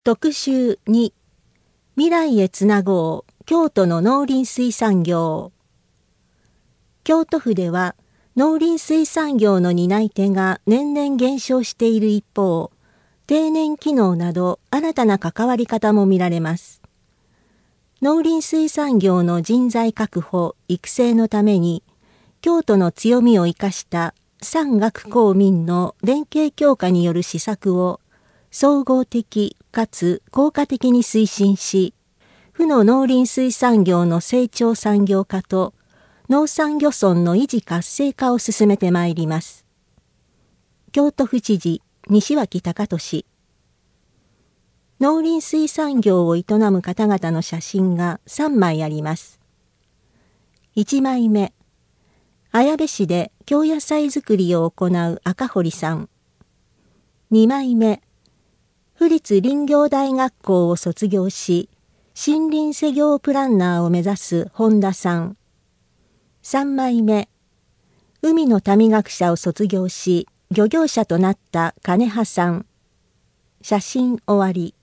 特集2、未来へつなごう京都の農林水産業。京都府では農林水産業の担い手が年々減少している一方、定年機能など新たな関わり方も見られます。農林水産業の人材確保・育成のために、京都の強みを生かした産学公民の連携強化による施策を総合的かつ効果的に推進し、府の農林水産業の成長産業化と農産漁村の維持活性化を進めてまいります。京都府知事西脇隆俊。農林水産業を営む方々の写真が3枚あります。1枚目、綾部市で京野菜作りを行う赤堀さん。2枚目、府立林業大学校を卒業し、森林施業プランナーを目指す本田さん。3枚目、海の民学者を卒業し、漁業者となった金葉さん。写真終わり。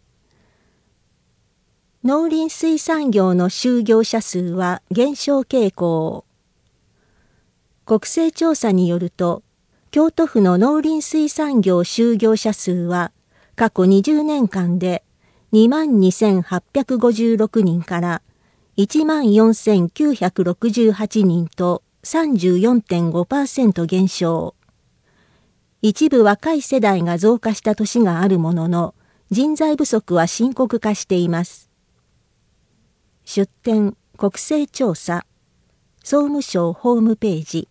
農林水産業の就業者数は減少傾向。国勢調査によると、京都府の農林水産業就業者数は、過去20年間で22,856人から14,968人と 34.5% 減少。一部若い世代が増加した年があるものの、人材不足は深刻化しています。出典国勢調査、総務省ホームページ。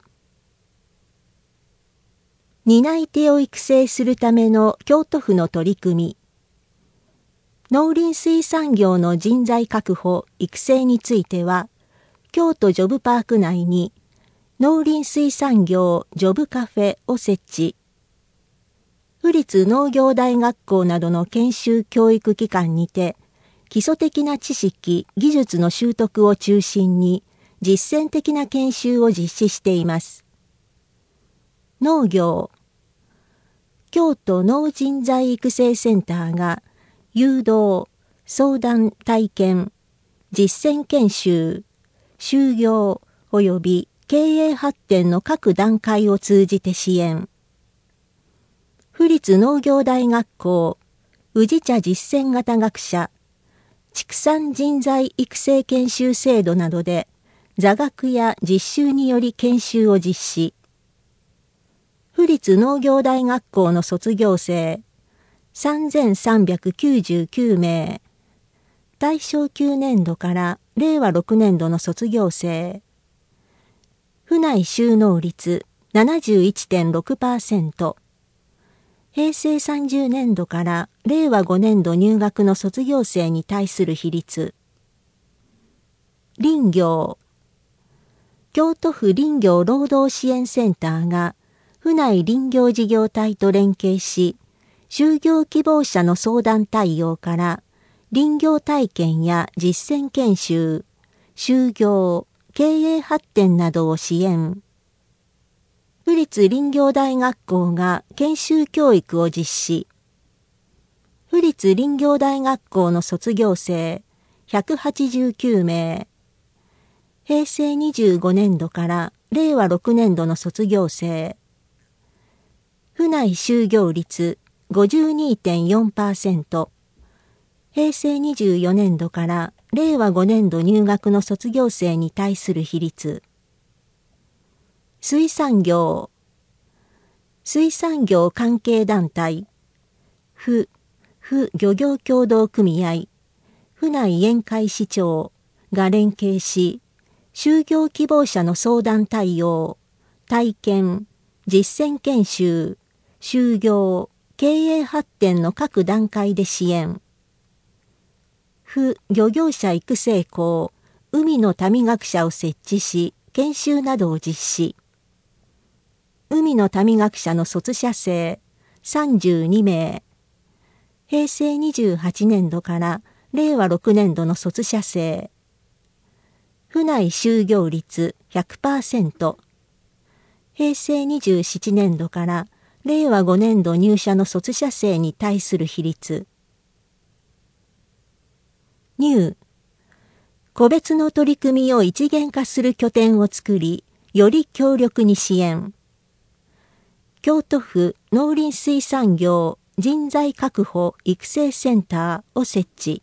担い手を育成するための京都府の取り組み。農林水産業の人材確保・育成については、京都ジョブパーク内に農林水産業ジョブカフェを設置。府立農業大学校などの研修教育機関にて、基礎的な知識・技術の習得を中心に実践的な研修を実施しています。農業。京都農人材育成センターが誘導、相談、体験、実践研修、就業及び経営発展の各段階を通じて支援。府立農業大学校宇治茶実践型学者畜産人材育成研修制度などで座学や実習により研修を実施。府立農業大学校の卒業生3,399名。大正9年度から令和6年度の卒業生。府内就農率 71.6%。平成30年度から令和5年度入学の卒業生に対する比率。林業。京都府林業労働支援センターが府内林業事業体と連携し、就業希望者の相談対応から林業体験や実践研修、就業、経営発展などを支援。府立林業大学校が研修教育を実施。府立林業大学校の卒業生189名。平成25年度から令和6年度の卒業生。府内就業率 52.4%。平成24年度から令和5年度入学の卒業生に対する比率。水産業。水産業関係団体。府漁業協同組合。府内沿海市長が連携し、就業希望者の相談対応、体験、実践研修、就業、経営発展の各段階で支援。府漁業者育成校、海の民学者を設置し、研修などを実施。海の民学者の卒者生32名。平成28年度から令和6年度の卒者生。府内就業率 100%。平成27年度から令和5年度入社の卒者生に対する比率。 入、個別の取り組みを一元化する拠点を作り、より強力に支援。京都府農林水産業人材確保育成センターを設置。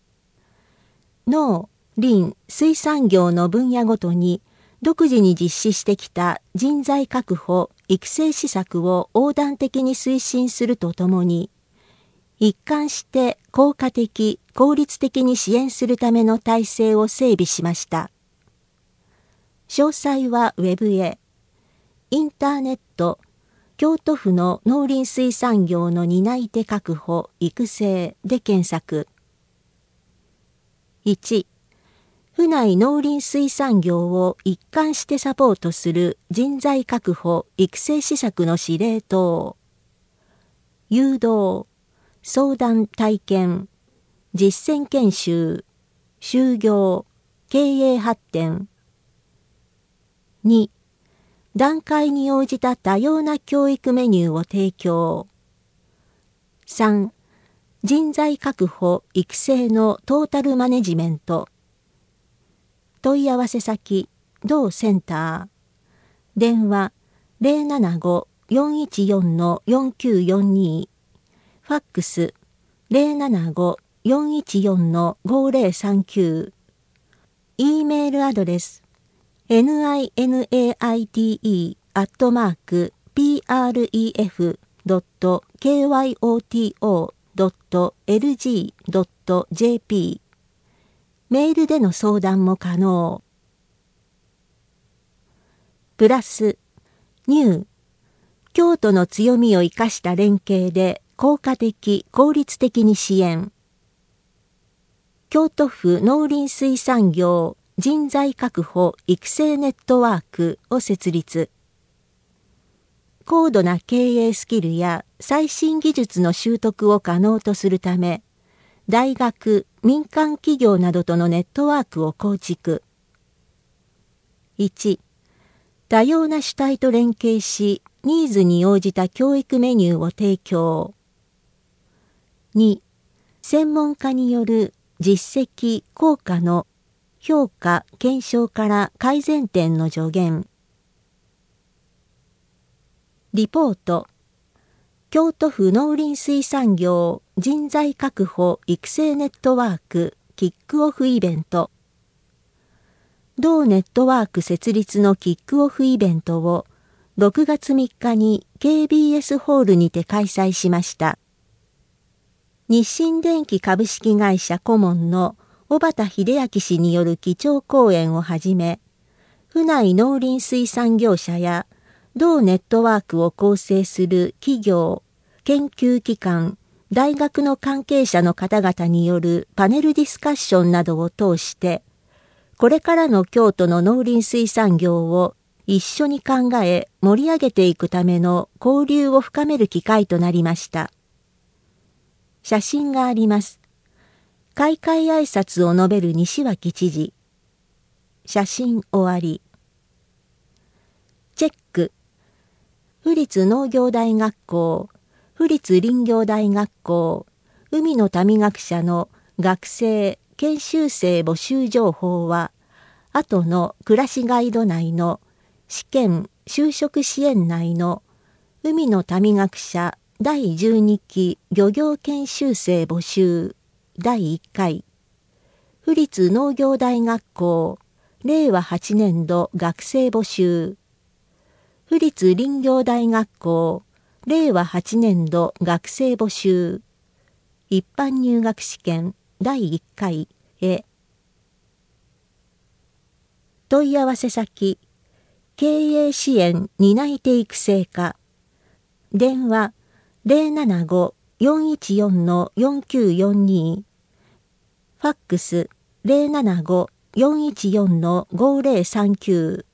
農林水産業の分野ごとに独自に実施してきた人材確保育成施策を横断的に推進するとともに、一貫して効果的・効率的に支援するための体制を整備しました。詳細はウェブへ。インターネット、京都府の農林水産業の担い手確保・育成で検索。1、府内農林水産業を一貫してサポートする人材確保・育成施策の司令塔。誘導、相談体験、実践研修、就業、経営発展。2、段階に応じた多様な教育メニューを提供。3、人材確保・育成のトータルマネジメント。問い合わせ先、同センター。電話 075-414-4942。ファックス 075-414-5039。E メールアドレスnainaite@pref.kyoto.lg.jp メールでの相談も可能。プラス、入、京都の強みを生かした連携で効果的・効率的に支援。京都府農林水産業人材確保育成ネットワークを設立。高度な経営スキルや最新技術の習得を可能とするため、大学・民間企業などとのネットワークを構築。1、多様な主体と連携し、ニーズに応じた教育メニューを提供。2、専門家による実績・効果の評価・検証から改善点の助言。リポート。京都府農林水産業人材確保育成ネットワークキックオフイベント。同ネットワーク設立のキックオフイベントを6月3日に KBS ホールにて開催しました。日清電機株式会社顧問の小畑秀明氏による基調講演をはじめ、府内農林水産業者や同ネットワークを構成する企業、研究機関、大学の関係者の方々によるパネルディスカッションなどを通して、これからの京都の農林水産業を一緒に考え盛り上げていくための交流を深める機会となりました。写真があります。開会挨拶を述べる西脇知事。写真終わり。チェック。府立農業大学校、府立林業大学校、海の民学者の学生・研修生募集情報は、後の暮らしガイド内の試験・就職支援内の海の民学者第12期漁業研修生募集第1回府立農業大学校令和8年度学生募集府立林業大学校令和8年度学生募集一般入学試験第1回へ問い合わせ先経営支援担い手育成課電話 075-414-4942 ファックス 075-414-5039